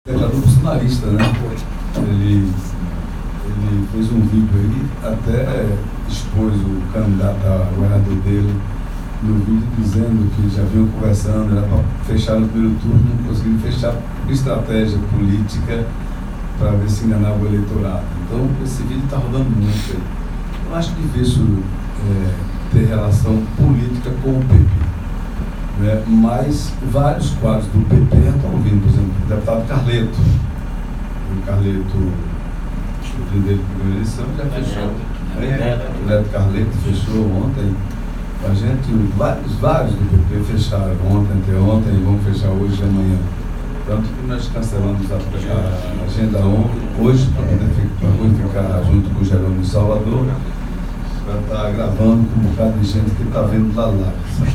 Declarou bolsonarista, né? Ele fez um vídeo aí, até expôs o candidato a governador dele no vídeo, dizendo que já vinham conversando, era para fechar no primeiro turno, não conseguiram fechar por estratégia política para ver se enganava o eleitorado. Então, esse vídeo está rodando muito aí. Eu acho que isso ter relação política com o PP. Né? Mas vários quadros do PP já estão vindo, por exemplo, o deputado Carleto. O Carleto, o presidente da primeira eleição, já fechou. O Neto Carleto fechou ontem. A gente, vários do PP fecharam ontem, anteontem, e vão fechar hoje e amanhã. Tanto que nós cancelamos a agenda hoje, para poder ficar junto com o Jerônimo em Salvador, para estar gravando com um bocado de gente que está vendo lá.